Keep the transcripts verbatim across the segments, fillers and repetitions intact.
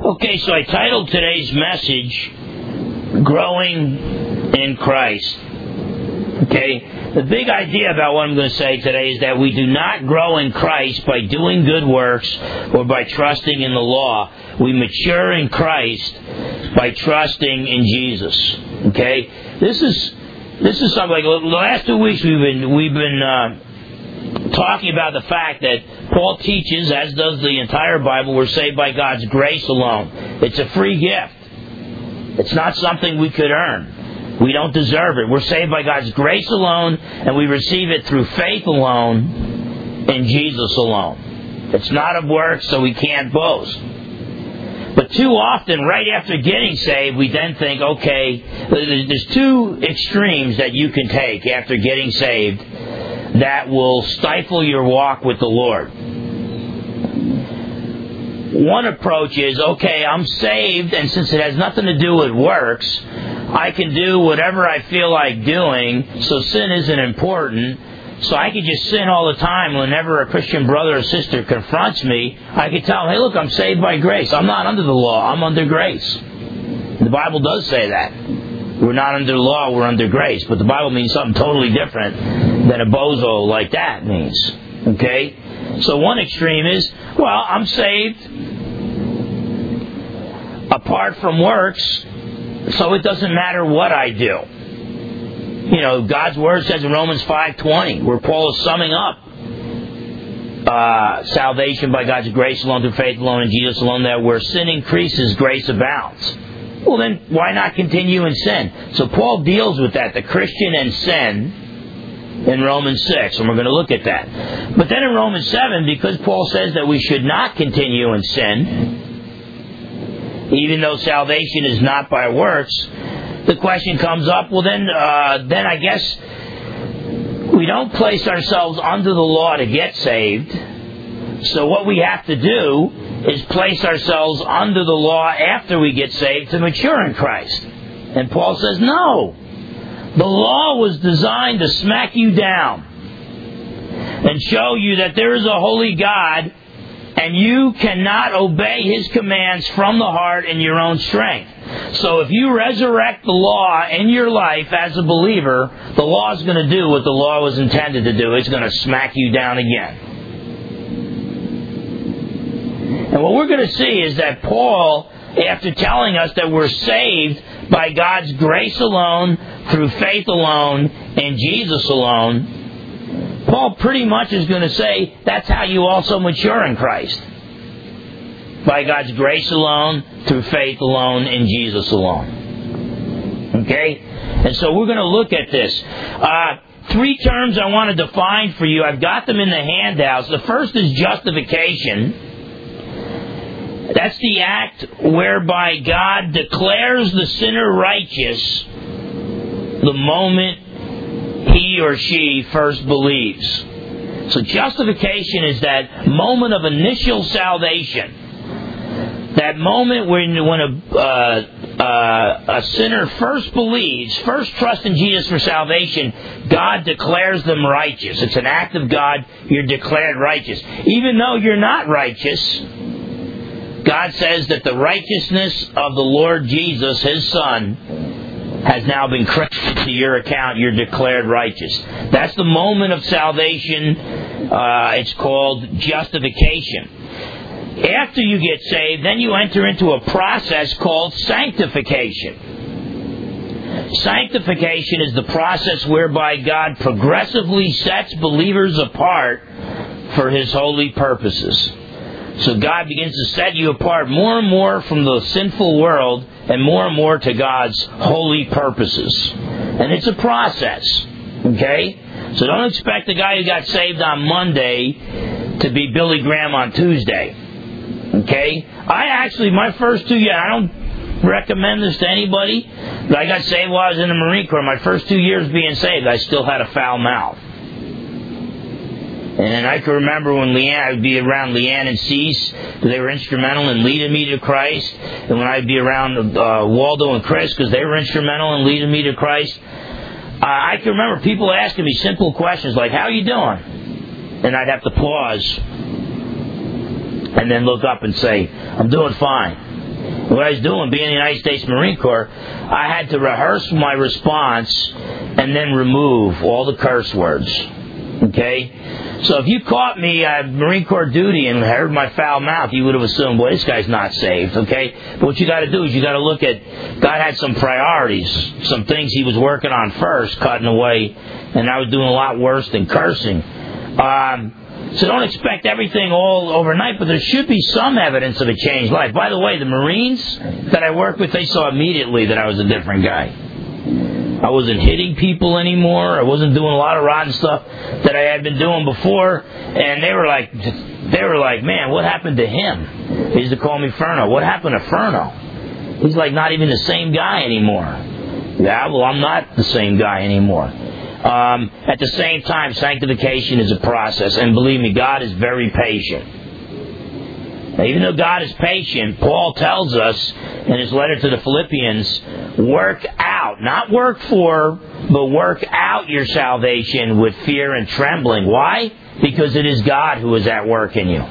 Okay, so I titled today's message, Growing in Christ. Okay, the big idea about what I'm going to say today is that we do not grow in Christ by doing good works or by trusting in the law. We mature in Christ by trusting in Jesus. Okay, this is this is something like the last two weeks we've been we've been uh, talking about the fact that Paul teaches, as does the entire Bible, we're saved by God's grace alone. It's a free gift. It's not something we could earn. We don't deserve it. We're saved by God's grace alone, and we receive it through faith alone in Jesus alone. It's not of works, so we can't boast. But too often, right after getting saved, we then think, okay, there's two extremes that you can take after getting saved that will stifle your walk with the Lord. One approach is, okay, I'm saved, and since it has nothing to do with works, I can do whatever I feel like doing, so sin isn't important, so I can just sin all the time. Whenever a Christian brother or sister confronts me, I can tell them, hey, look, I'm saved by grace. I'm not under the law, I'm under grace. The Bible does say that. We're not under the law, we're under grace. But the Bible means something totally different than a bozo like that means. Okay? So one extreme is, well, I'm saved apart from works, so it doesn't matter what I do. You know, God's Word says in Romans five twenty, where Paul is summing up uh, salvation by God's grace alone, through faith alone, in Jesus alone, that where sin increases, grace abounds. Well, then, why not continue in sin? So Paul deals with that, the Christian and sin, in Romans six, and we're going to look at that. But then in Romans seven, because Paul says that we should not continue in sin, even though salvation is not by works, the question comes up, well then, uh, then I guess we don't place ourselves under the law to get saved. So what we have to do is place ourselves under the law after we get saved to mature in Christ. And Paul says, no. The law was designed to smack you down and show you that there is a holy God and you cannot obey His commands from the heart in your own strength. So if you resurrect the law in your life as a believer, the law is going to do what the law was intended to do. It's going to smack you down again. And what we're going to see is that Paul, after telling us that we're saved by God's grace alone, through faith alone, in Jesus alone, Paul pretty much is going to say that's how you also mature in Christ. By God's grace alone, through faith alone, in Jesus alone. Okay? And so we're going to look at this. Uh, three terms I want to define for you. I've got them in the handouts. The first is justification. That's the act whereby God declares the sinner righteous the moment he or she first believes. So justification is that moment of initial salvation. That moment when when a, uh, uh, a sinner first believes, first trusts in Jesus for salvation, God declares them righteous. It's an act of God. You're declared righteous. Even though you're not righteous, God says that the righteousness of the Lord Jesus, His Son, has now been credited to your account. You're declared righteous. That's the moment of salvation. Uh, it's called justification. After you get saved, then you enter into a process called sanctification. Sanctification is the process whereby God progressively sets believers apart for His holy purposes. So God begins to set you apart more and more from the sinful world and more and more to God's holy purposes. And it's a process. Okay? So don't expect the guy who got saved on Monday to be Billy Graham on Tuesday. Okay? I actually, my first two years, I don't recommend this to anybody, but I got saved while I was in the Marine Corps. My first two years being saved, I still had a foul mouth. And I can remember when Leanne, I would be around Leanne and Cease, because they were instrumental in leading me to Christ. And when I'd be around uh, Waldo and Chris, because they were instrumental in leading me to Christ. Uh, I can remember people asking me simple questions like, how are you doing? And I'd have to pause and then look up and say, I'm doing fine. What I was doing, being in the United States Marine Corps, I had to rehearse my response and then remove all the curse words. Okay? So if you caught me at Marine Corps duty and heard my foul mouth, you would have assumed, boy, this guy's not saved. Okay? But what you got to do is you got to look at, God had some priorities, some things He was working on first, cutting away, and I was doing a lot worse than cursing. Um... So don't expect everything all overnight, but there should be some evidence of a changed life. By the way, the Marines that I worked with, they saw immediately that I was a different guy. I wasn't hitting people anymore. I wasn't doing a lot of rotten stuff that I had been doing before. And they were like, they were like, man, what happened to him? They used to call me Furno. What happened to Furno? He's like not even the same guy anymore. Yeah, well, I'm not the same guy anymore. Um, at the same time, sanctification is a process, and believe me, God is very patient. Now, even though God is patient, Paul tells us in his letter to the Philippians, work out, not work for, but work out your salvation with fear and trembling. Why? Because it is God who is at work in you.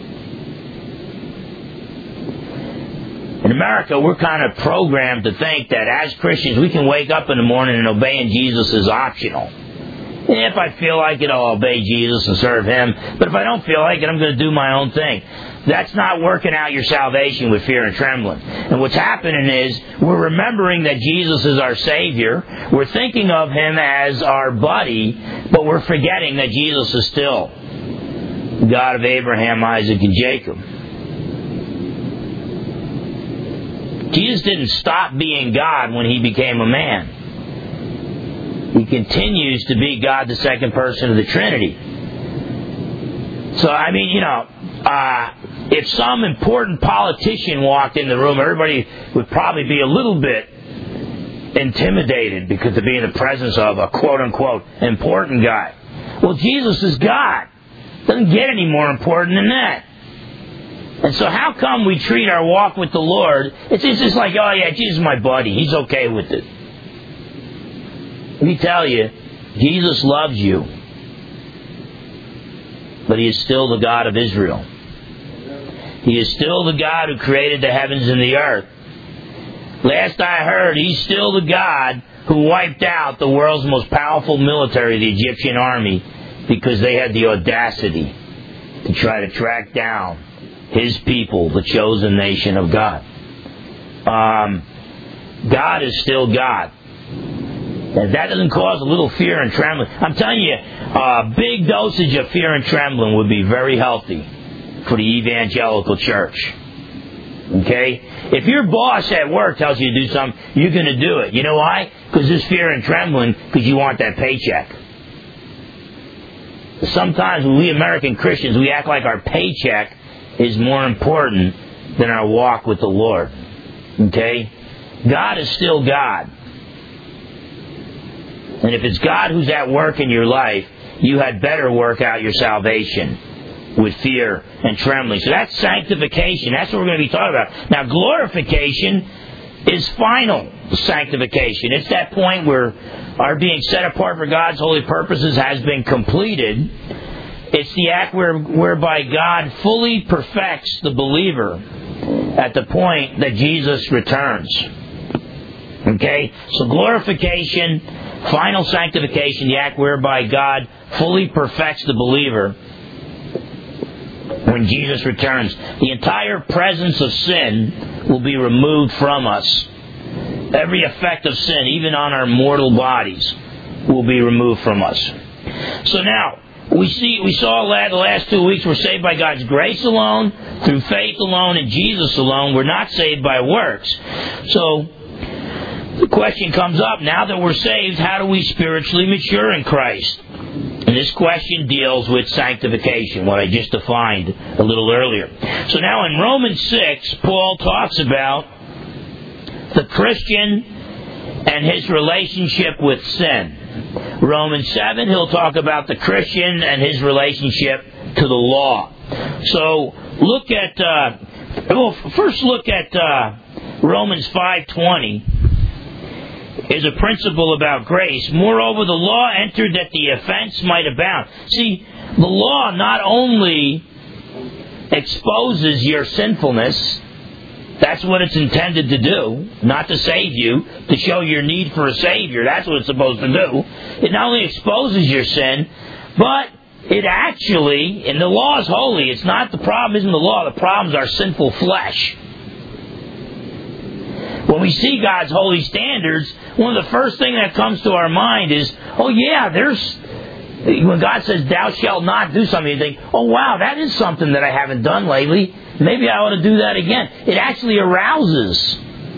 In America, we're kind of programmed to think that as Christians, we can wake up in the morning and obeying Jesus is optional. If I feel like it, I'll obey Jesus and serve Him. But if I don't feel like it, I'm going to do my own thing. That's not working out your salvation with fear and trembling. And what's happening is we're remembering that Jesus is our Savior. We're thinking of Him as our buddy, but we're forgetting that Jesus is still God of Abraham, Isaac, and Jacob. Jesus didn't stop being God when He became a man. He continues to be God, the second person of the Trinity. So, I mean, you know, uh, if some important politician walked in the room, everybody would probably be a little bit intimidated because to be in the presence of a quote-unquote important guy. Well, Jesus is God. Doesn't get any more important than that. And so how come we treat our walk with the Lord, it's, it's just like, oh yeah, Jesus is my buddy, He's okay with it. Let me tell you, Jesus loves you, but He is still the God of Israel. He is still the God who created the heavens and the earth. Last I heard, He's still the God who wiped out the world's most powerful military, the Egyptian army, because they had the audacity to try to track down His people, the chosen nation of God. Um, God is still God. And that doesn't cause a little fear and trembling. I'm telling you, a big dosage of fear and trembling would be very healthy for the evangelical church. Okay? If your boss at work tells you to do something, you're going to do it. You know why? Because there's fear and trembling because you want that paycheck. Sometimes we American Christians, we act like our paycheck is more important than our walk with the Lord. Okay? God is still God. And if it's God who's at work in your life, you had better work out your salvation with fear and trembling. So that's sanctification. That's what we're going to be talking about. Now, glorification is final sanctification. It's that point where our being set apart for God's holy purposes has been completed. It's the act where, whereby God fully perfects the believer at the point that Jesus returns. Okay? So glorification, final sanctification, the act whereby God fully perfects the believer when Jesus returns. The entire presence of sin will be removed from us. Every effect of sin, even on our mortal bodies, will be removed from us. So now, We see, we saw the last two weeks we're saved by God's grace alone, through faith alone, and Jesus alone. We're not saved by works. So, the question comes up, now that we're saved, how do we spiritually mature in Christ? And this question deals with sanctification, what I just defined a little earlier. So now in Romans six, Paul talks about the Christian and his relationship with sin. Romans seven, he'll talk about the Christian and his relationship to the law. So look at, uh, well, first look at uh, Romans five twenty. Is a principle about grace. Moreover, the law entered that the offense might abound. See, the law not only exposes your sinfulness That's what it's intended to do, not to save you, to show your need for a Savior. That's what it's supposed to do. It not only exposes your sin, but it actually, and the law is holy. It's not the problem isn't the law. The problem is our sinful flesh. When we see God's holy standards, one of the first things that comes to our mind is, oh yeah, there's, when God says, thou shalt not do something, you think, oh wow, that is something that I haven't done lately. Maybe I ought to do that again. It actually arouses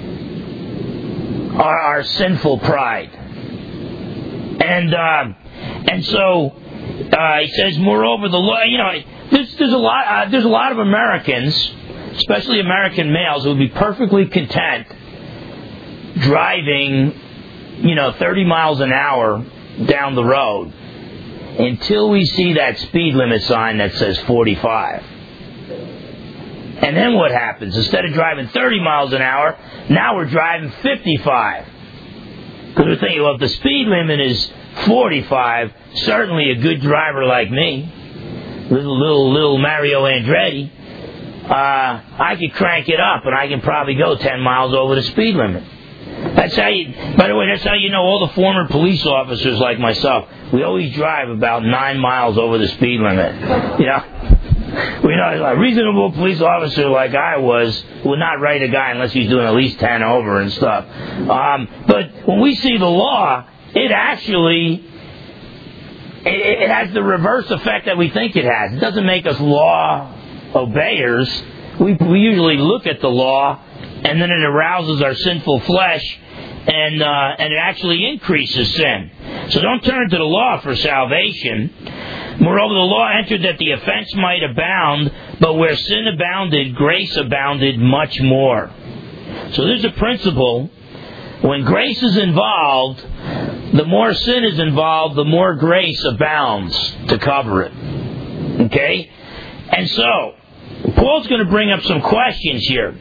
our, our sinful pride. And uh, and so uh, he says, moreover, the law. You know, there's, there's a lot. Uh, there's a lot of Americans, especially American males, who would be perfectly content driving, you know, thirty miles an hour down the road until we see that speed limit sign that says forty-five. And then what happens? Instead of driving thirty miles an hour, now we're driving fifty-five. Because we're thinking, well, if the speed limit is forty-five, certainly a good driver like me, little little little Mario Andretti, uh, I could crank it up and I can probably go ten miles over the speed limit. That's how you, by the way, that's how you know all the former police officers like myself, we always drive about nine miles over the speed limit. You know? We know a reasonable police officer like I was would not write a guy unless he's doing at least ten over and stuff. Um, but when we see the law, it actually, it, it has the reverse effect that we think it has. It doesn't make us law obeyers. We, we usually look at the law, and then it arouses our sinful flesh, and uh, and it actually increases sin. So don't turn to the law for salvation. Moreover, the law entered that the offense might abound, but where sin abounded, grace abounded much more. So there's a principle. When grace is involved, the more sin is involved, the more grace abounds to cover it. Okay? And so, Paul's going to bring up some questions here.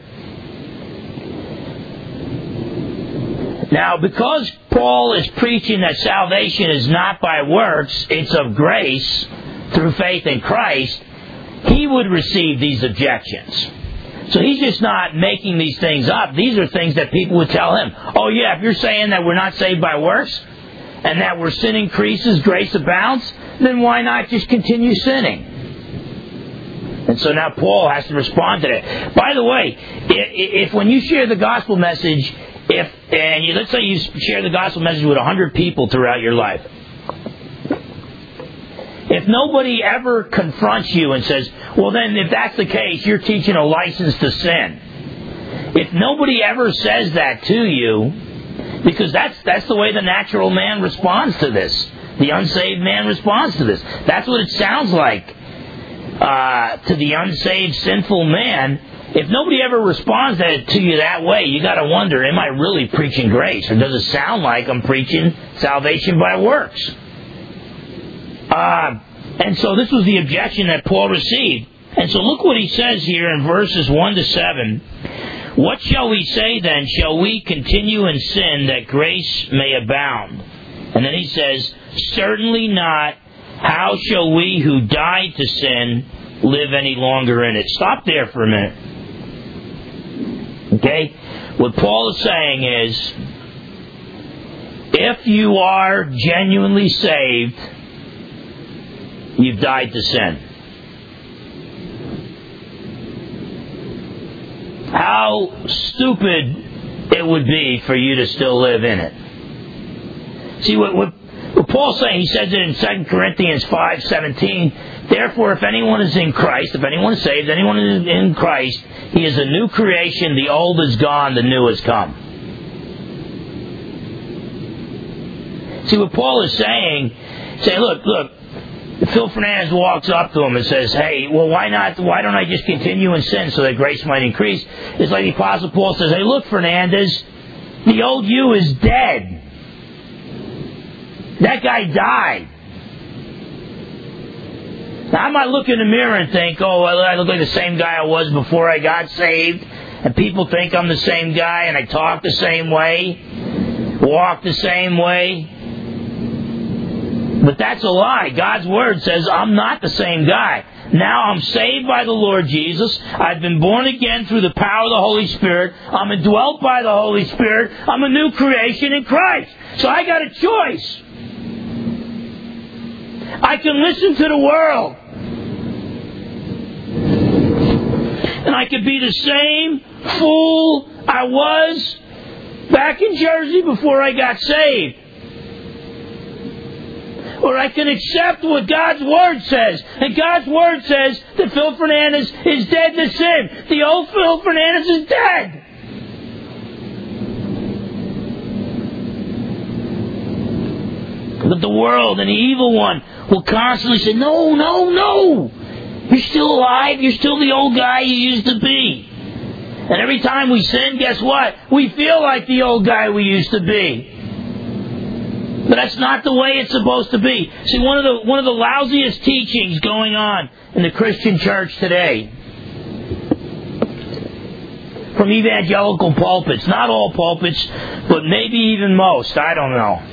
Now, because Paul is preaching that salvation is not by works, it's of grace through faith in Christ, he would receive these objections. So he's just not making these things up. These are things that people would tell him. Oh yeah, if you're saying that we're not saved by works, and that where sin increases, grace abounds, then why not just continue sinning? And so now Paul has to respond to that. By the way, if, if when you share the gospel message, If and you, let's say you share the gospel message with a hundred people throughout your life, if nobody ever confronts you and says, "Well, then, if that's the case, you're teaching a license to sin," if nobody ever says that to you, because that's that's the way the natural man responds to this, the unsaved man responds to this. That's what it sounds like uh, to the unsaved, sinful man. If nobody ever responds to you that way, you got to wonder, am I really preaching grace? Or does it sound like I'm preaching salvation by works? Uh, and so this was the objection that Paul received. And so look what he says here in verses one to seven. What shall we say then? Shall we continue in sin that grace may abound? And then he says, certainly not. How shall we who died to sin live any longer in it? Stop there for a minute. Okay? What Paul is saying is, if you are genuinely saved, you've died to sin. How stupid it would be for you to still live in it. See, what, what, what Paul's saying, he says it in Second Corinthians five seventeen, therefore, if anyone is in Christ, if anyone is saved, anyone is in Christ, he is a new creation. The old is gone, the new has come. See, what Paul is saying, say, look, look, Phil Fernandez walks up to him and says, hey, well, why not, why don't I just continue in sin so that grace might increase? It's like the Apostle Paul says, hey, look, Fernandez, the old you is dead. That guy died. Now, I might look in the mirror and think, oh, I look like the same guy I was before I got saved, and people think I'm the same guy, and I talk the same way, walk the same way. But that's a lie. God's Word says I'm not the same guy. Now I'm saved by the Lord Jesus. I've been born again through the power of the Holy Spirit. I'm indwelt by the Holy Spirit. I'm a new creation in Christ. So I got a choice. I can listen to the world. And I could be the same fool I was back in Jersey before I got saved. Or I can accept what God's Word says. And God's Word says that Phil Fernandez is dead to sin. The old Phil Fernandez is dead. But the world and the evil one will constantly say, no, no, no. You're still alive. You're still the old guy you used to be. And every time we sin, guess what? We feel like the old guy we used to be. But that's not the way it's supposed to be. See, one of the one of the lousiest teachings going on in the Christian church today, from evangelical pulpits, not all pulpits, but maybe even most, I don't know,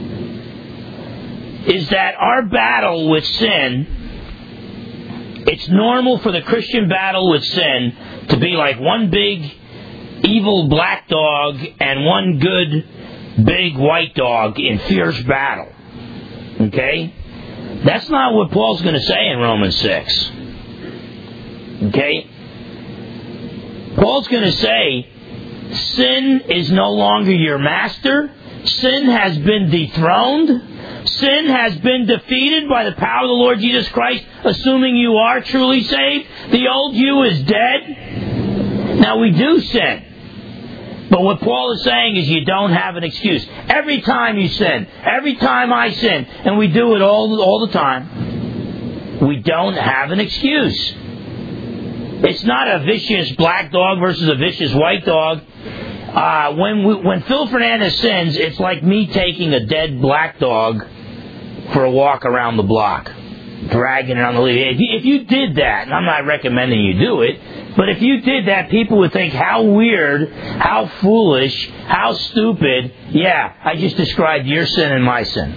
is that our battle with sin, it's normal for the Christian battle with sin to be like one big evil black dog and one good big white dog in fierce battle. Okay? That's not what Paul's going to say in Romans six. Okay? Paul's going to say, sin is no longer your master. Sin has been dethroned. Sin has been defeated by the power of the Lord Jesus Christ, assuming you are truly saved. The old you is dead. Now, we do sin. But what Paul is saying is you don't have an excuse. Every time you sin, every time I sin, and we do it all, all the time, we don't have an excuse. It's not a vicious black dog versus a vicious white dog. Uh, when we, when Phil Fernandez sins, it's like me taking a dead black dog for a walk around the block, dragging it on the lead. If you, if you did that, and I'm not recommending you do it, but if you did that, people would think, how weird, how foolish, how stupid. Yeah, I just described your sin and my sin.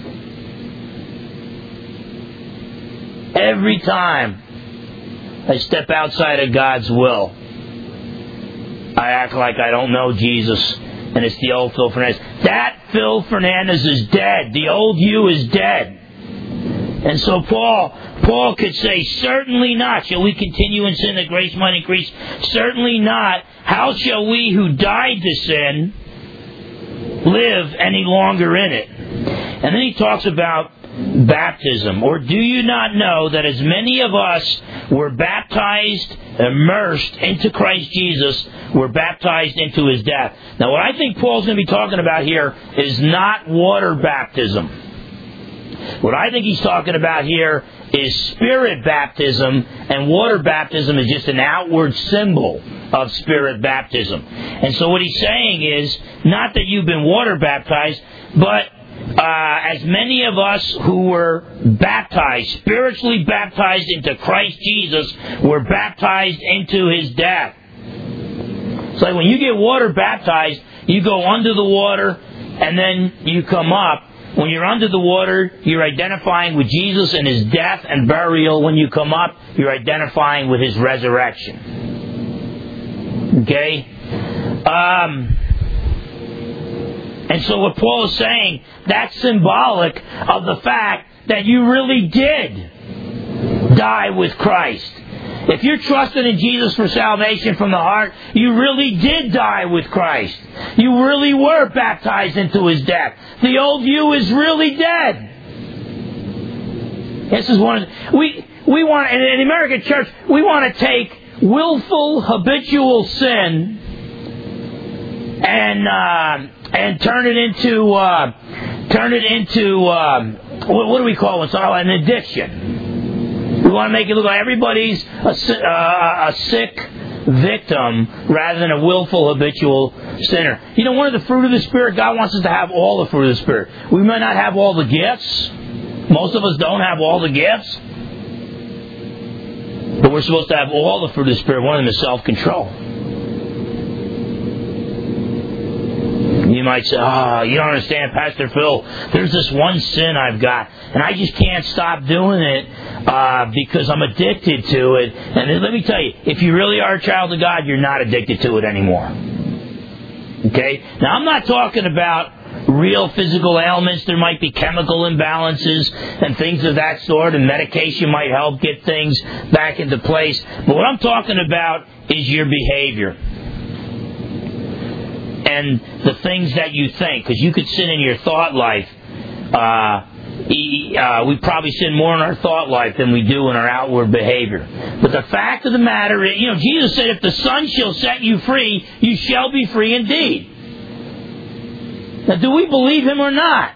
Every time I step outside of God's will, I act like I don't know Jesus, and it's the old Phil Fernandez. That Phil Fernandez is dead. The old you is dead. And so Paul, Paul could say, certainly not shall we continue in sin that grace might increase. Certainly not. How shall we who died to sin live any longer in it? And then he talks about baptism. Or do you not know that as many of us were baptized, immersed into Christ Jesus, were baptized into His death? Now what I think Paul's going to be talking about here is not water baptism. What I think he's talking about here is spirit baptism, and water baptism is just an outward symbol of spirit baptism. And so what he's saying is, not that you've been water baptized, but uh, as many of us who were baptized, spiritually baptized into Christ Jesus, were baptized into His death. So like when you get water baptized, you go under the water, and then you come up. When you're under the water, you're identifying with Jesus and His death and burial. When you come up, you're identifying with His resurrection. Okay? Um, and so what Paul is saying, that's symbolic of the fact that you really did die with Christ. If you're trusting in Jesus for salvation from the heart, you really did die with Christ. You really were baptized into His death. The old you is really dead. This is one of the, we we want in the American church we want to take willful habitual sin and uh, and turn it into uh, turn it into um, what, what do we call it? It's all an addiction. We want to make it look like everybody's a, uh, a sick victim rather than a willful, habitual sinner. You know, one of the fruit of the Spirit, God wants us to have all the fruit of the Spirit. We might not have all the gifts. Most of us don't have all the gifts. But we're supposed to have all the fruit of the Spirit. One of them is self-control. You You might say, oh, you don't understand, Pastor Phil. There's this one sin I've got, and I just can't stop doing it uh, because I'm addicted to it. And then let me tell you, if you really are a child of God, you're not addicted to it anymore. Okay? Now, I'm not talking about real physical ailments. There might be chemical imbalances and things of that sort, and medication might help get things back into place. But what I'm talking about is your behavior and the things that you think, because you could sin in your thought life. Uh, uh, we probably sin more in our thought life than we do in our outward behavior. But the fact of the matter is, you know, Jesus said, if the Son shall set you free, you shall be free indeed. Now, do we believe Him or not?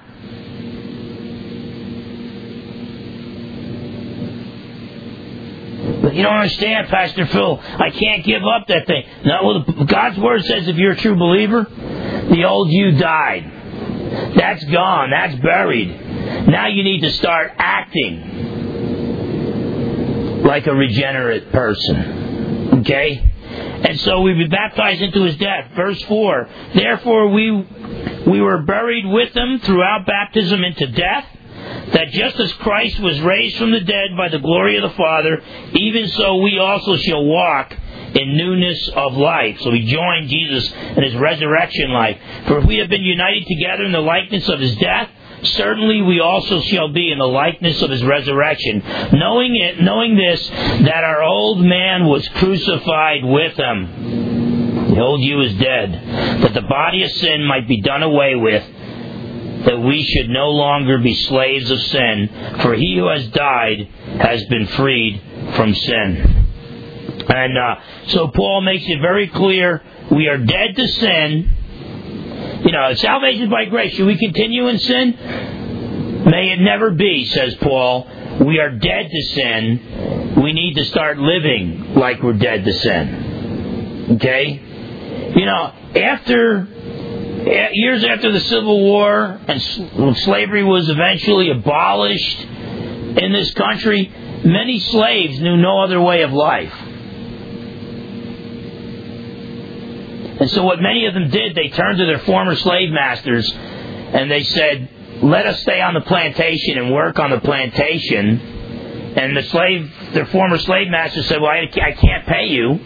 But you don't understand, Pastor Phil. I can't give up that thing. No, well, God's Word says if you're a true believer, the old you died. That's gone. That's buried. Now you need to start acting like a regenerate person. Okay? And so we be baptized into His death. Verse four. Therefore we we were buried with Him throughout baptism into death, that just as Christ was raised from the dead by the glory of the Father, even so we also shall walk in newness of life. So we join Jesus in His resurrection life. For if we have been united together in the likeness of His death, certainly we also shall be in the likeness of His resurrection. Knowing it, knowing this, that our old man was crucified with Him. The old you is dead, that the body of sin might be done away with, that we should no longer be slaves of sin, for he who has died has been freed from sin. And uh, so Paul makes it very clear, we are dead to sin. You know, salvation by grace. Should we continue in sin? May it never be, says Paul. We are dead to sin. We need to start living like we're dead to sin. Okay? You know, after... years after the Civil War and slavery was eventually abolished in this country, many slaves knew no other way of life. And so what many of them did, they turned to their former slave masters and they said, let us stay on the plantation and work on the plantation. And the slave, their former slave masters said, well, I can't pay you.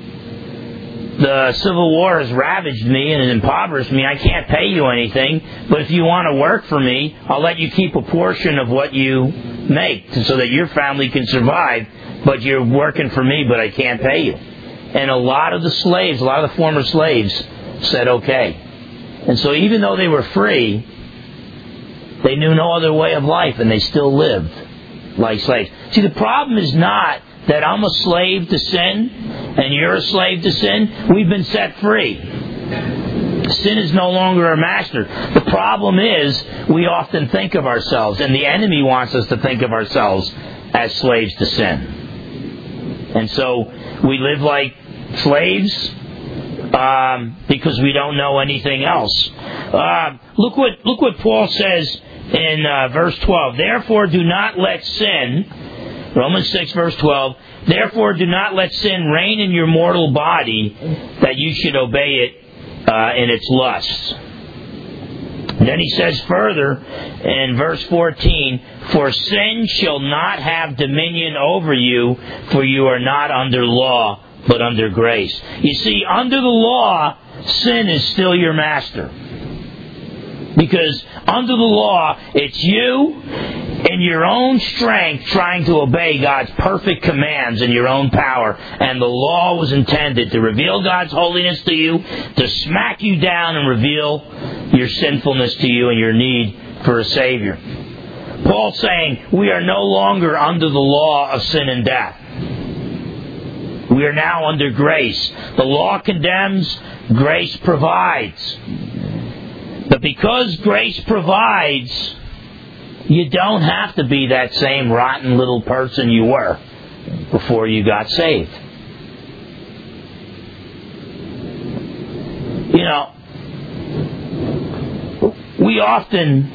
The Civil War has ravaged me and impoverished me. I can't pay you anything, but if you want to work for me, I'll let you keep a portion of what you make so that your family can survive, but you're working for me, but I can't pay you. And a lot of the slaves, a lot of the former slaves said okay. And so even though they were free, they knew no other way of life, and they still lived like slaves. See, the problem is not that I'm a slave to sin and you're a slave to sin. We've been set free. Sin is no longer our master. The problem is we often think of ourselves, and the enemy wants us to think of ourselves as slaves to sin. And so we live like slaves um, because we don't know anything else. Uh, look what look what Paul says in uh, verse twelve. Therefore do not let sin... Romans six, verse twelve, therefore do not let sin reign in your mortal body, that you should obey it uh, in its lusts. And then he says further in verse fourteen, for sin shall not have dominion over you, for you are not under law, but under grace. You see, under the law, sin is still your master. Because under the law, it's you in your own strength trying to obey God's perfect commands in your own power. And the law was intended to reveal God's holiness to you, to smack you down and reveal your sinfulness to you and your need for a Savior. Paul's saying we are no longer under the law of sin and death. We are now under grace. The law condemns, grace provides. But because grace provides, you don't have to be that same rotten little person you were before you got saved. You know, we often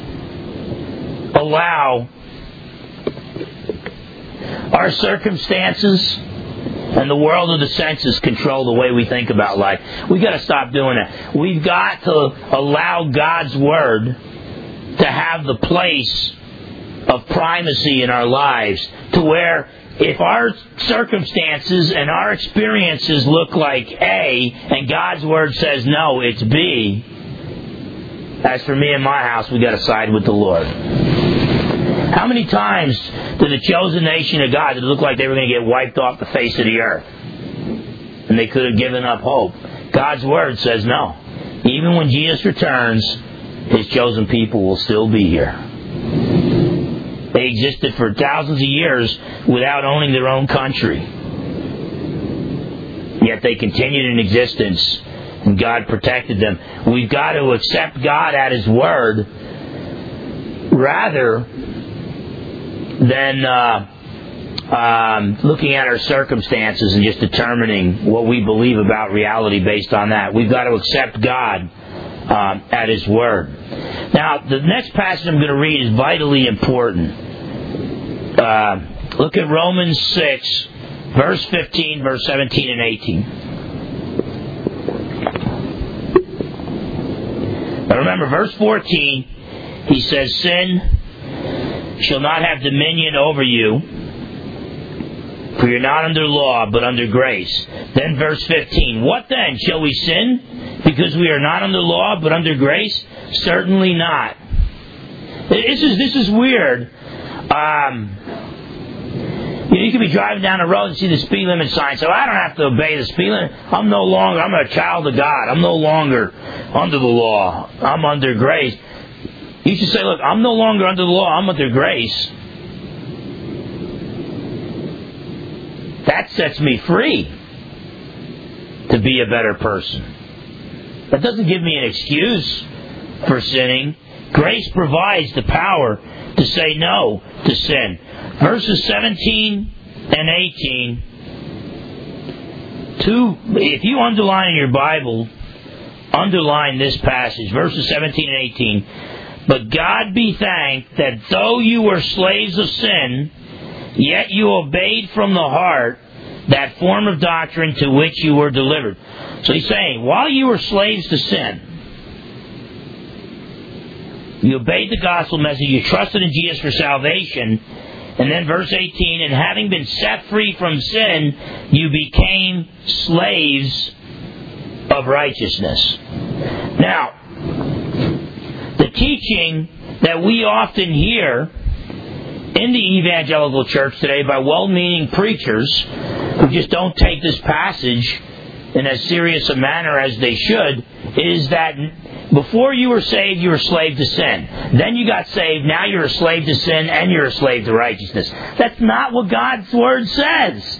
allow our circumstances And the world of the senses control the way we think about life. We've got to stop doing that. We've got to allow God's Word to have the place of primacy in our lives, to where if our circumstances and our experiences look like A, and God's Word says no, it's B, as for me and my house, we've got to side with the Lord. How many times did the chosen nation of God, did it look like they were going to get wiped off the face of the earth? And they could have given up hope. God's Word says no. Even when Jesus returns, His chosen people will still be here. They existed for thousands of years without owning their own country. Yet they continued in existence, and God protected them. We've got to accept God at His Word rather than uh, um, looking at our circumstances and just determining what we believe about reality based on that. We've got to accept God um, at His Word. Now, the next passage I'm going to read is vitally important. Uh, look at Romans six, verse fifteen, verse seventeen and eighteen. Now remember, verse fourteen, he says, sin shall not have dominion over you, for you're not under law, but under grace. Then verse fifteen, what then? Shall we sin because we are not under law, but under grace? Certainly not. This is, this is weird. Um, you know, you could be driving down the road and see the speed limit sign, so I don't have to obey the speed limit. I'm no longer, I'm a child of God. I'm no longer under the law. I'm under grace. You should say, look, I'm no longer under the law. I'm under grace. That sets me free to be a better person. That doesn't give me an excuse for sinning. Grace provides the power to say no to sin. Verses seventeen and eighteen. Two, if you underline in your Bible, underline this passage, verses seventeen and eighteen. But God be thanked that though you were slaves of sin, yet you obeyed from the heart that form of doctrine to which you were delivered. So he's saying, while you were slaves to sin, you obeyed the gospel message, you trusted in Jesus for salvation, and then verse eighteen, and having been set free from sin, you became slaves of righteousness. Now, the teaching that we often hear in the evangelical church today by well-meaning preachers who just don't take this passage in as serious a manner as they should is that before you were saved, you were a slave to sin. Then you got saved, now you're a slave to sin and you're a slave to righteousness. That's not what God's Word says.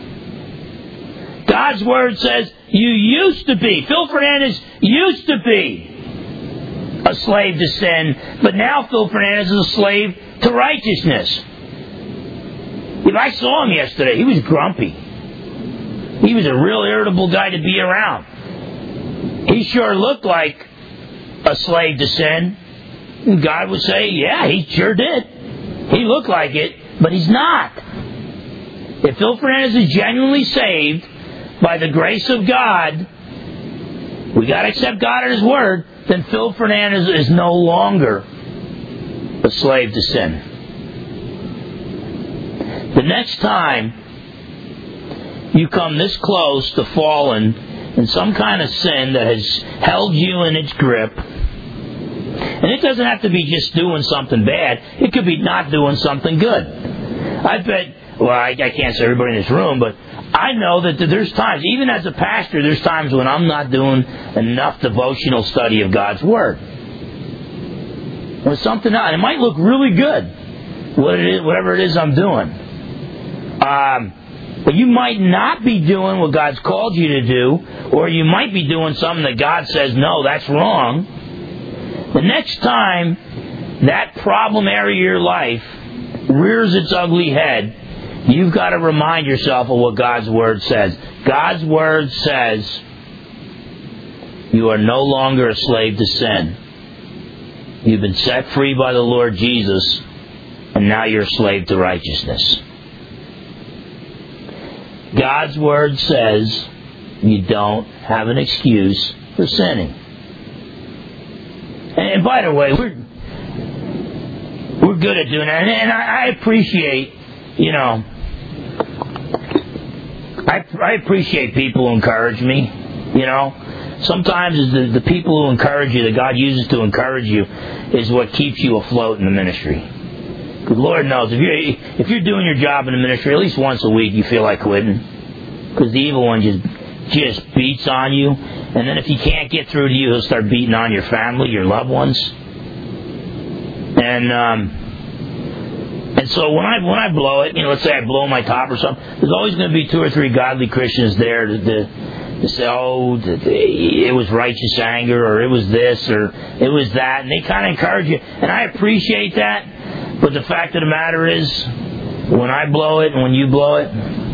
God's Word says you used to be, Phil Fernandez used to be a slave to sin, but now Phil Fernandez is a slave to righteousness. If I saw him yesterday, he was grumpy. He was a real irritable guy to be around. He sure looked like a slave to sin. And God would say, yeah, he sure did. He looked like it, but he's not. If Phil Fernandez is genuinely saved by the grace of God, we got to accept God at His Word, then Phil Fernandez is no longer a slave to sin. The next time you come this close to falling in some kind of sin that has held you in its grip, and it doesn't have to be just doing something bad, it could be not doing something good. I bet, well, I, I can't say everybody in this room, but I know that there's times, even as a pastor, there's times when I'm not doing enough devotional study of God's Word. Or something else. It might look really good, what it is, whatever it is I'm doing. Um, but you might not be doing what God's called you to do, or you might be doing something that God says, no, that's wrong. The next time that problem area of your life rears its ugly head, you've got to remind yourself of what God's Word says. God's Word says you are no longer a slave to sin. You've been set free by the Lord Jesus, and now you're a slave to righteousness. God's Word says you don't have an excuse for sinning. And by the way, we're we're good at doing that, and I appreciate, you know, I I appreciate people who encourage me. You know, sometimes the the people who encourage you, that God uses to encourage you, is what keeps you afloat in the ministry. Because Lord knows, if you're if you're doing your job in the ministry, at least once a week you feel like quitting, because the evil one just just beats on you, and then if he can't get through to you, he'll start beating on your family, your loved ones. And um, and so when I when I blow it, you know, let's say I blow my top or something, there's always going to be two or three godly Christians there to, to, to say, oh, it was righteous anger, or it was this, or it was that, and they kind of encourage you, and I appreciate that. But the fact of the matter is, when I blow it and when you blow it,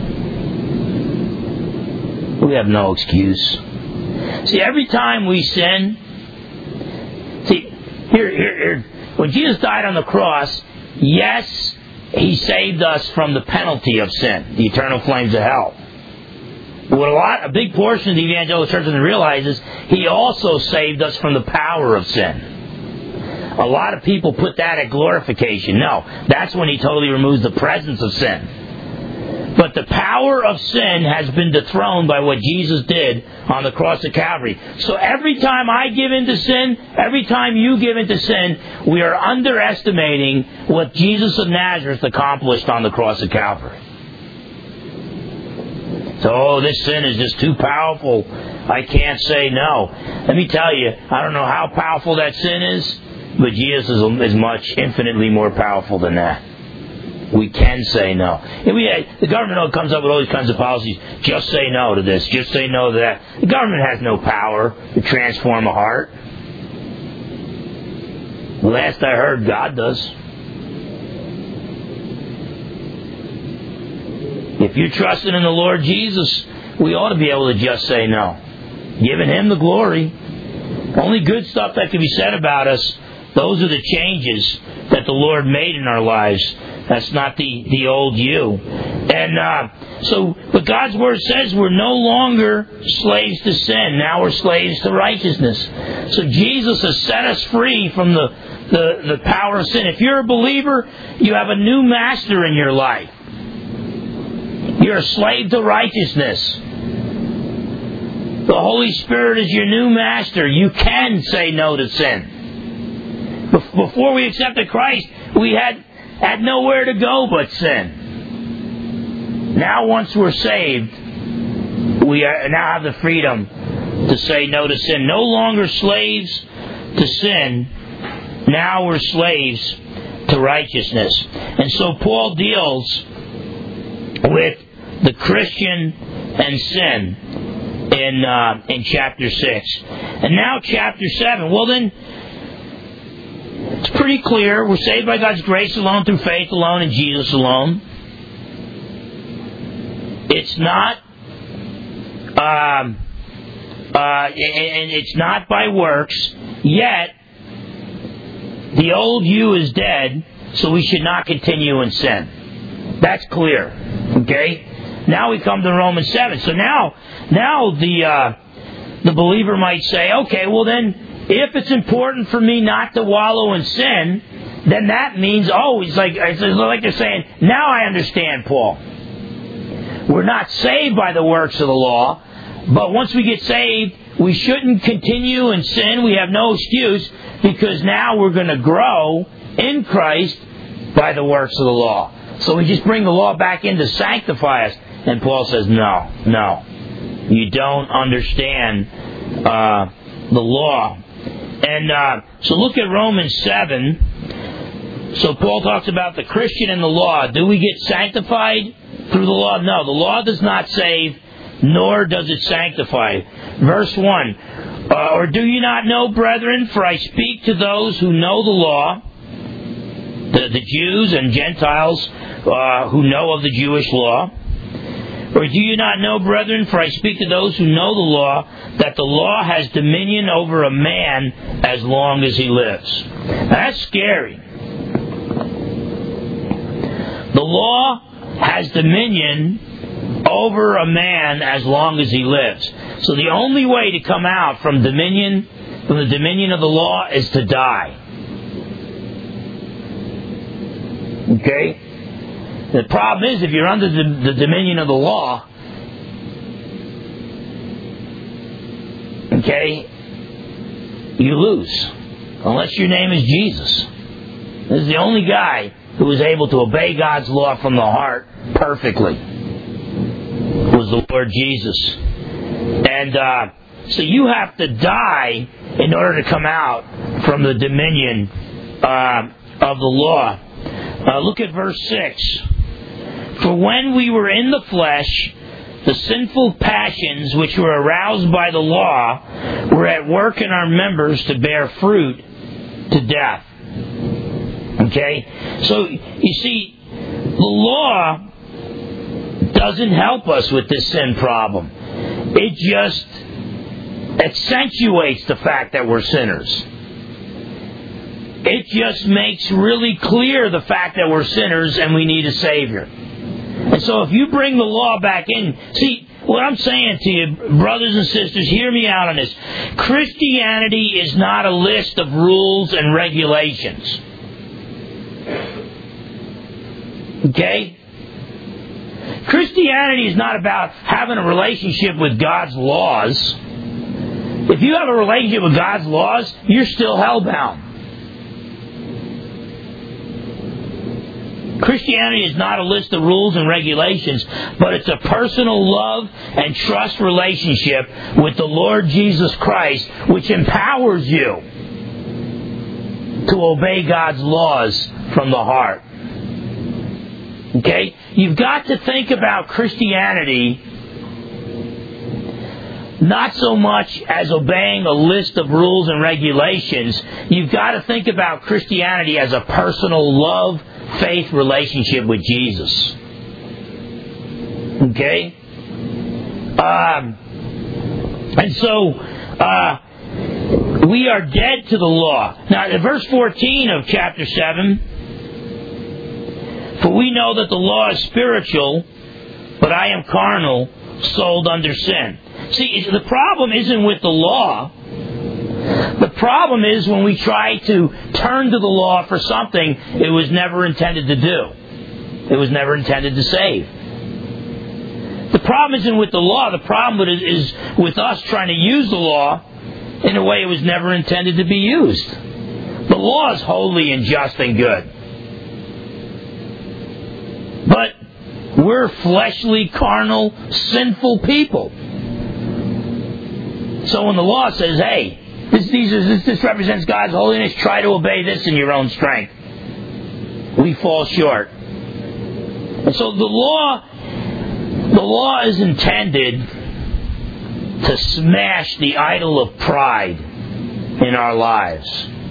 we have no excuse. See, every time we sin, see, here, here, here, when Jesus died on the cross, yes, He saved us from the penalty of sin, the eternal flames of hell. But what a lot, a big portion of the evangelical church doesn't realize is He also saved us from the power of sin. A lot of people put that at glorification. No, that's when He totally removes the presence of sin. But the power of sin has been dethroned by what Jesus did on the cross of Calvary. So every time I give into sin, every time you give into sin, we are underestimating what Jesus of Nazareth accomplished on the cross of Calvary. So, oh, this sin is just too powerful. I can't say no. Let me tell you, I don't know how powerful that sin is, but Jesus is, is much, infinitely more powerful than that. We can say no. And we, the government comes up with all these kinds of policies. Just say no to this. Just say no to that. The government has no power to transform a heart. Last I heard, God does. If you're trusting in the Lord Jesus, we ought to be able to just say no. Giving Him the glory. Only good stuff that can be said about us, those are the changes that the Lord made in our lives. That's not the, the old you. And uh, so, but God's Word says we're no longer slaves to sin. Now we're slaves to righteousness. So Jesus has set us free from the, the, the power of sin. If you're a believer, you have a new master in your life. You're a slave to righteousness. The Holy Spirit is your new master. You can say no to sin. Before we accepted Christ, we had had nowhere to go but sin. Now, once we're saved, we are, now have the freedom to say no to sin. No longer slaves to sin. Now we're slaves to righteousness. And so Paul deals with the Christian and sin in uh, in chapter six. And now chapter seven. Well then, it's pretty clear. We're saved by God's grace alone, through faith alone, in Jesus alone. It's not, um, uh, and it's not by works. Yet, the old you is dead, so we should not continue in sin. That's clear. Okay. Now we come to Romans seven. So now, now the uh, the believer might say, okay, well then, if it's important for me not to wallow in sin, then that means, oh, it's like, it's like they're saying, now I understand, Paul. We're not saved by the works of the law, but once we get saved, we shouldn't continue in sin. We have no excuse, because now we're going to grow in Christ by the works of the law. So we just bring the law back in to sanctify us. And Paul says, no, no. You don't understand uh, the law. And uh, so look at Romans seven. So Paul talks about the Christian and the law. Do we get sanctified through the law? No, the law does not save, nor does it sanctify. Verse one. Uh, or do you not know, brethren, for I speak to those who know the law, the, the Jews and Gentiles uh, who know of the Jewish law. Or do you not know, brethren, for I speak to those who know the law, that the law has dominion over a man as long as he lives. Now, that's scary. The law has dominion over a man as long as he lives. So the only way to come out from dominion, from the dominion of the law, is to die. Okay? The problem is, if you're under the, the dominion of the law, okay, you lose. Unless your name is Jesus. This is the only guy who was able to obey God's law from the heart perfectly. Was the Lord Jesus. And uh, so you have to die in order to come out from the dominion uh, of the law. Uh, look at verse six. For when we were in the flesh, the sinful passions which were aroused by the law were at work in our members to bear fruit to death. Okay? So, you see, the law doesn't help us with this sin problem. It just accentuates the fact that we're sinners. It just makes really clear the fact that we're sinners and we need a Savior. And so if you bring the law back in, see, what I'm saying to you, brothers and sisters, hear me out on this. Christianity is not a list of rules and regulations. Okay? Christianity is not about having a relationship with God's laws. If you have a relationship with God's laws, you're still hellbound. Christianity is not a list of rules and regulations, but it's a personal love and trust relationship with the Lord Jesus Christ, which empowers you to obey God's laws from the heart. Okay? You've got to think about Christianity not so much as obeying a list of rules and regulations. You've got to think about Christianity as a personal love, faith relationship with Jesus. Okay? Um, and so, uh, we are dead to the law. Now, in verse fourteen of chapter seven, for we know that the law is spiritual, but I am carnal, sold under sin. See, the problem isn't with the law. The problem is when we try to turn to the law for something it was never intended to do. It was never intended to save. The problem isn't with the law. The problem is with us trying to use the law in a way it was never intended to be used. The law is holy and just and good. But we're fleshly, carnal, sinful people. So when the law says, hey, this, these are, this, this represents God's holiness, try to obey this in your own strength, we fall short. And so the law, the law is intended to smash the idol of pride in our lives.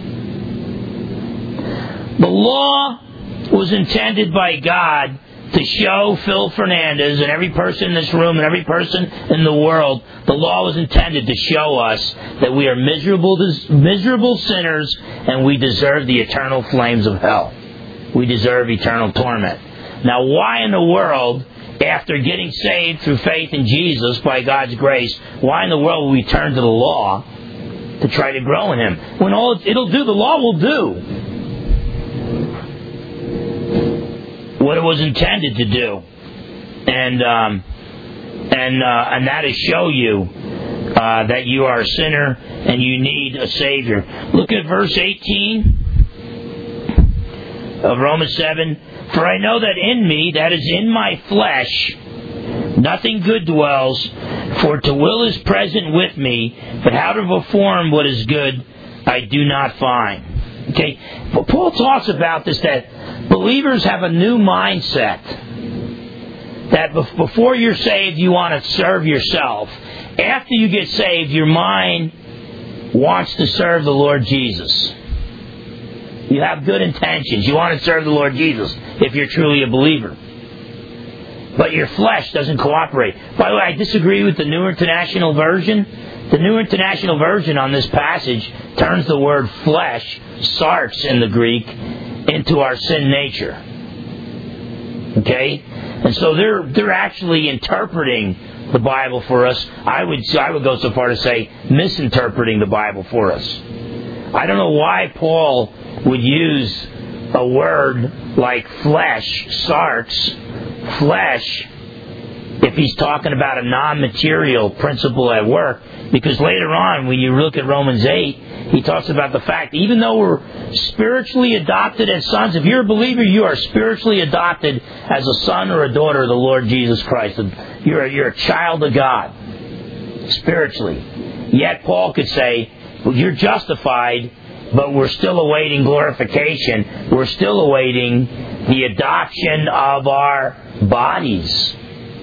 The law was intended by God to show Phil Fernandez and every person in this room and every person in the world, the law was intended to show us that we are miserable, miserable sinners and we deserve the eternal flames of hell. We deserve eternal torment. Now, why in the world, after getting saved through faith in Jesus by God's grace, why in the world will we turn to the law to try to grow in Him? When all it'll do, the law will do what it was intended to do, and um, and uh, and that is show you uh, that you are a sinner and you need a Savior. Look at verse eighteen of Romans seven. For I know that in me, that is in my flesh, nothing good dwells. For to will is present with me, but how to perform what is good I do not find. Okay, but Paul talks about this, that believers have a new mindset. That before you're saved, you want to serve yourself. After you get saved, your mind wants to serve the Lord Jesus. You have good intentions. You want to serve the Lord Jesus if you're truly a believer. But your flesh doesn't cooperate. By the way, I disagree with the New International Version. The New International Version on this passage turns the word flesh, sarx in the Greek, into our sin nature. Okay? And so they're they're actually interpreting the Bible for us. I would I would go so far to say misinterpreting the Bible for us. I don't know why Paul would use a word like flesh, sarx, flesh, if he's talking about a non-material principle at work, because later on, when you look at Romans eight, he talks about the fact, even though we're spiritually adopted as sons, if you're a believer, you are spiritually adopted as a son or a daughter of the Lord Jesus Christ. You're a, you're a child of God, spiritually. Yet Paul could say, well, you're justified, but we're still awaiting glorification. We're still awaiting the adoption of our bodies.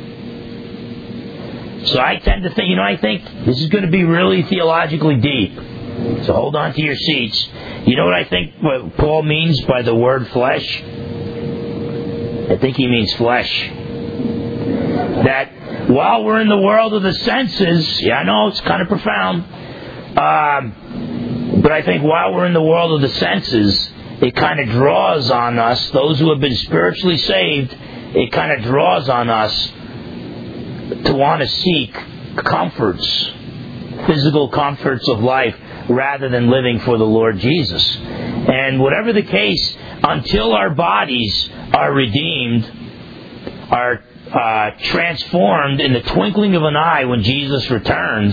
So I tend to think, you know, I think this is going to be really theologically deep. So hold on to your seats. You know what I think what Paul means by the word flesh? I think he means flesh. That while we're in the world of the senses, yeah, I know it's kind of profound, um, but I think while we're in the world of the senses, it kind of draws on us, those who have been spiritually saved, it kind of draws on us to want to seek comforts, physical comforts of life, rather than living for the Lord Jesus. And whatever the case, until our bodies are redeemed, are uh, transformed in the twinkling of an eye when Jesus returns,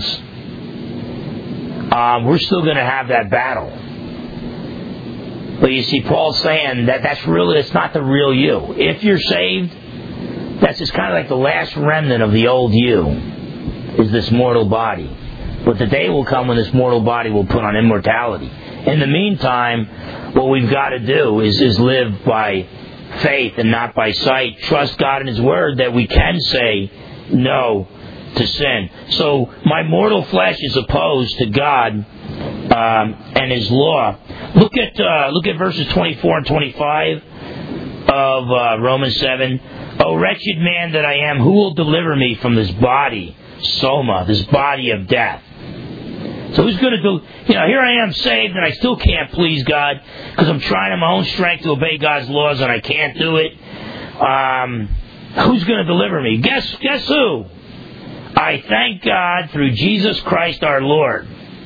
uh, we're still going to have that battle. But you see, Paul's saying that that's really, it's not the real you. If you're saved, that's just kind of like the last remnant of the old you, is this mortal body. But the day will come when this mortal body will put on immortality. In the meantime, what we've got to do is, is live by faith and not by sight. Trust God in His Word that we can say no to sin. So my mortal flesh is opposed to God um, and His law. Look at uh, look at verses twenty-four and twenty-five of uh, Romans seven. O wretched man that I am, who will deliver me from this body, soma, this body of death? So who's going to do, you know, here I am saved and I still can't please God because I'm trying in my own strength to obey God's laws and I can't do it. Um, who's going to deliver me? Guess, guess who? I thank God through Jesus Christ our Lord.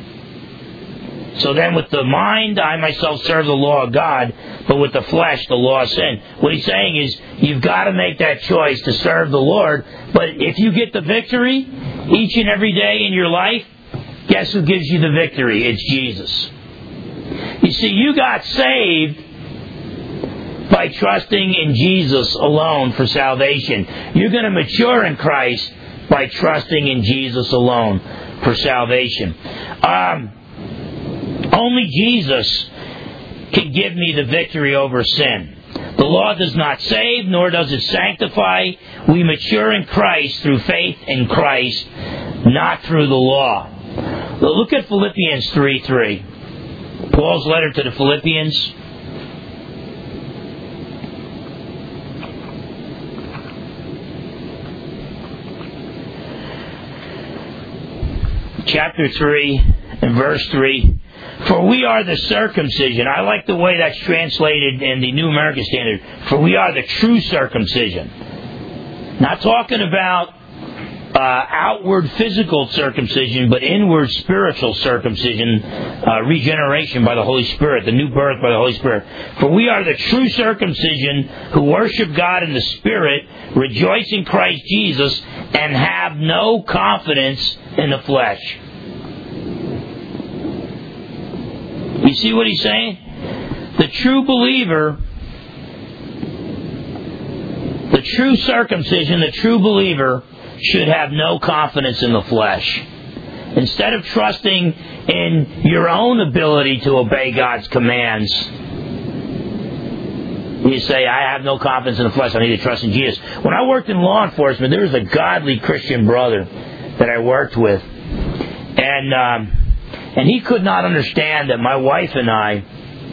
So then with the mind, I myself serve the law of God, but with the flesh, the law of sin. What he's saying is, you've got to make that choice to serve the Lord, but if you get the victory each and every day in your life, guess who gives you the victory? It's Jesus. You see, you got saved by trusting in Jesus alone for salvation. You're going to mature in Christ by trusting in Jesus alone for salvation. Um... Only Jesus can give me the victory over sin. The law does not save, nor does it sanctify. We mature in Christ through faith in Christ, not through the law. Well, look at Philippians three three. Paul's letter to the Philippians. Chapter three and verse three. For we are the circumcision. I like the way that's translated in the New American Standard. For we are the true circumcision. Not talking about uh, outward physical circumcision, but inward spiritual circumcision, uh, regeneration by the Holy Spirit, the new birth by the Holy Spirit. For we are the true circumcision who worship God in the Spirit, rejoice in Christ Jesus, and have no confidence in the flesh. You see what he's saying? The true believer, the true circumcision, the true believer should have no confidence in the flesh. Instead of trusting in your own ability to obey God's commands, you say, I have no confidence in the flesh, I need to trust in Jesus. When I worked in law enforcement, there was a godly Christian brother that I worked with. And um, and he could not understand that my wife and I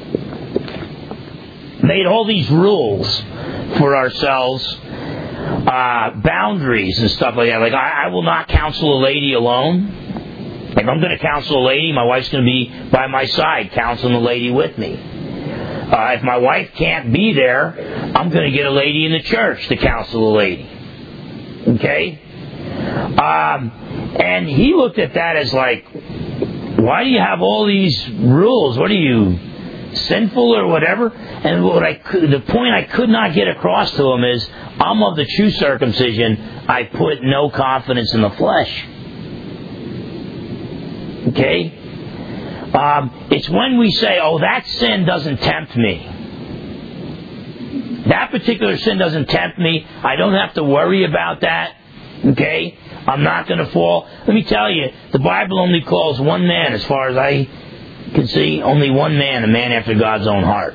made all these rules for ourselves, uh, boundaries and stuff like that. Like, I, I will not counsel a lady alone. If I'm going to counsel a lady, my wife's going to be by my side, counseling the lady with me. Uh, if my wife can't be there, I'm going to get a lady in the church to counsel a lady. Okay? Um, and he looked at that as like, why do you have all these rules? What are you, sinful or whatever? And what I could, the point I could not get across to him is, I'm of the true circumcision. I put no confidence in the flesh. Okay? Um, it's when we say, oh, that sin doesn't tempt me. That particular sin doesn't tempt me. I don't have to worry about that. Okay? I'm not going to fall. Let me tell you, the Bible only calls one man, as far as I can see, only one man, a man after God's own heart.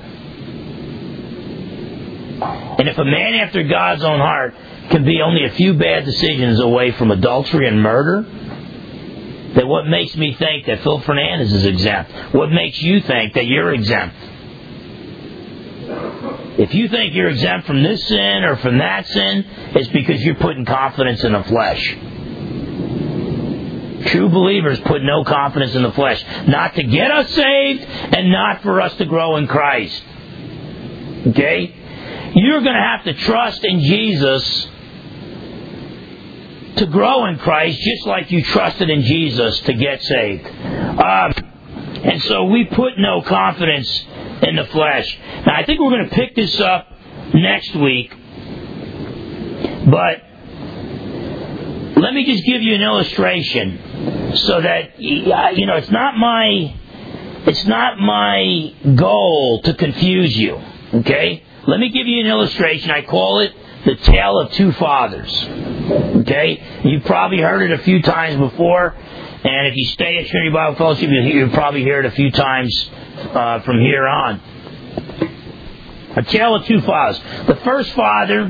And if a man after God's own heart can be only a few bad decisions away from adultery and murder, then what makes me think that Phil Fernandez is exempt? What makes you think that you're exempt? If you think you're exempt from this sin or from that sin, it's because you're putting confidence in the flesh. True believers put no confidence in the flesh. Not to get us saved and not for us to grow in Christ. Okay? You're going to have to trust in Jesus to grow in Christ, just like you trusted in Jesus to get saved. Um, and so we put no confidence in the flesh. Now, I think we're going to pick this up next week. But let me just give you an illustration so that, you know, it's not my, it's not my goal to confuse you. Okay? Let me give you an illustration. I call it the tale of two fathers. Okay? You've probably heard it a few times before, and if you stay at Trinity Bible Fellowship, you'll probably hear it a few times uh, from here on. A tale of two fathers. The first father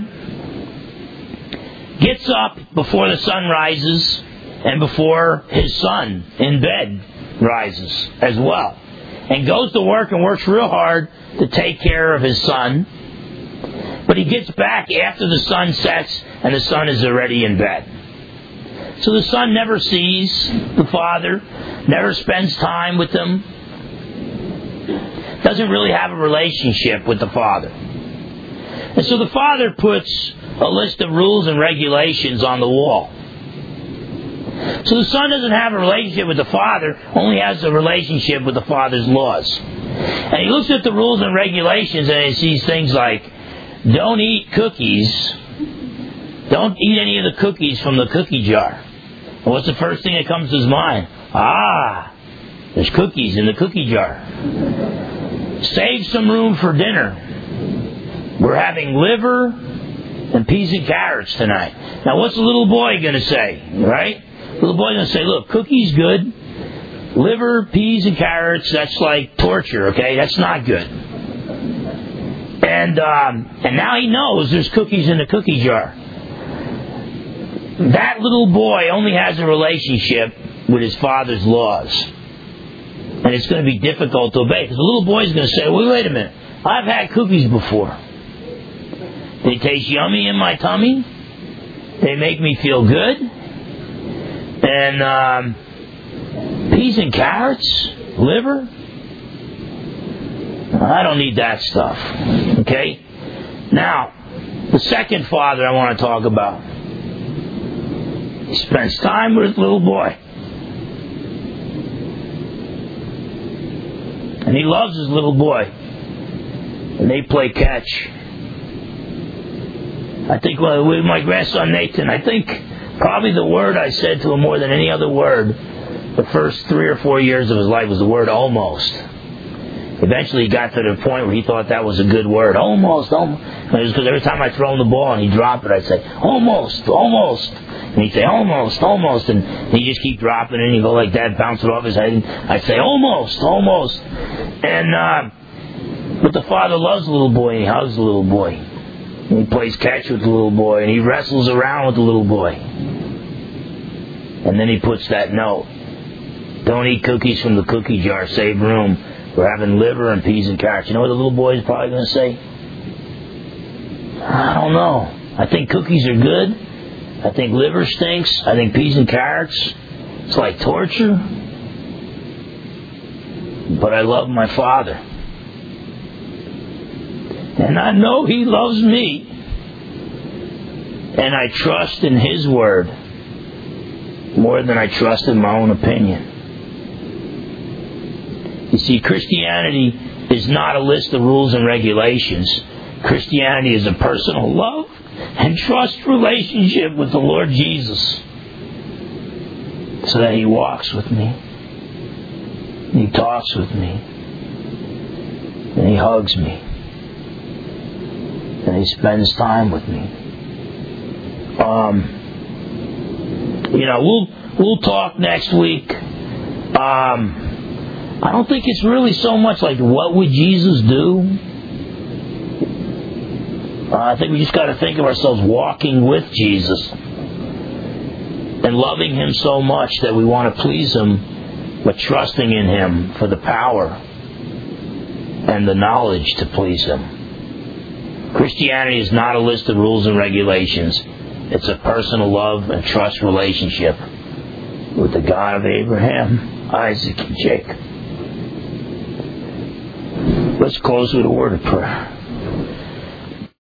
gets up before the sun rises and before his son in bed rises as well, and goes to work and works real hard to take care of his son. But he gets back after the sun sets and the son is already in bed. So the son never sees the father, never spends time with him, doesn't really have a relationship with the father. And so the father puts a list of rules and regulations on the wall. So the son doesn't have a relationship with the father, only has a relationship with the father's laws. And he looks at the rules and regulations and he sees things like, don't eat cookies. Don't eat any of the cookies from the cookie jar. And what's the first thing that comes to his mind? Ah, there's cookies in the cookie jar. Save some room for dinner. We're having liver and peas and carrots tonight. Now what's the little boy going to say? Right? The little boy's going to say, look, cookies good. Liver, peas and carrots, that's like torture, okay? That's not good. And um, and now he knows there's cookies in the cookie jar. That little boy only has a relationship with his father's laws. And it's going to be difficult to obey. Because the little boy's going to say, wait, wait a minute. I've had cookies before. They taste yummy in my tummy. They make me feel good. And um, peas and carrots, liver. I don't need that stuff. Okay? Now, the second father I want to talk about. He spends time with his little boy. And he loves his little boy. And they play catch. I think well, with my grandson Nathan, I think probably the word I said to him more than any other word the first three or four years of his life was the word almost. Eventually he got to the point where he thought that was a good word. Almost, almost. And it was because every time I throw him the ball and he'd drop it, I'd say, almost, almost. And he'd say, almost, almost. And he'd just keep dropping it and he'd go like that, bounce it off his head. And I'd say, almost, almost. And, uh, but the father loves the little boy and he hugs the little boy. And he plays catch with the little boy and he wrestles around with the little boy. And then he puts that note. Don't eat cookies from the cookie jar, save room. We're having liver and peas and carrots. You know what the little boy is probably going to say? I don't know. I think cookies are good. I think liver stinks. I think peas and carrots, it's like torture. But I love my father. And I know He loves me. And I trust in His Word more than I trust in my own opinion. You see, Christianity is not a list of rules and regulations. Christianity is a personal love and trust relationship with the Lord Jesus, so that He walks with me, and He talks with me, and He hugs me, and He spends time with me. Um, you know, we'll we'll talk next week. Um, I don't think it's really so much like what would Jesus do. Uh, I think we just got to think of ourselves walking with Jesus and loving Him so much that we want to please Him, but trusting in Him for the power and the knowledge to please Him. Christianity is not a list of rules and regulations. It's a personal love and trust relationship with the God of Abraham, Isaac, and Jacob. Let's close with a word of prayer.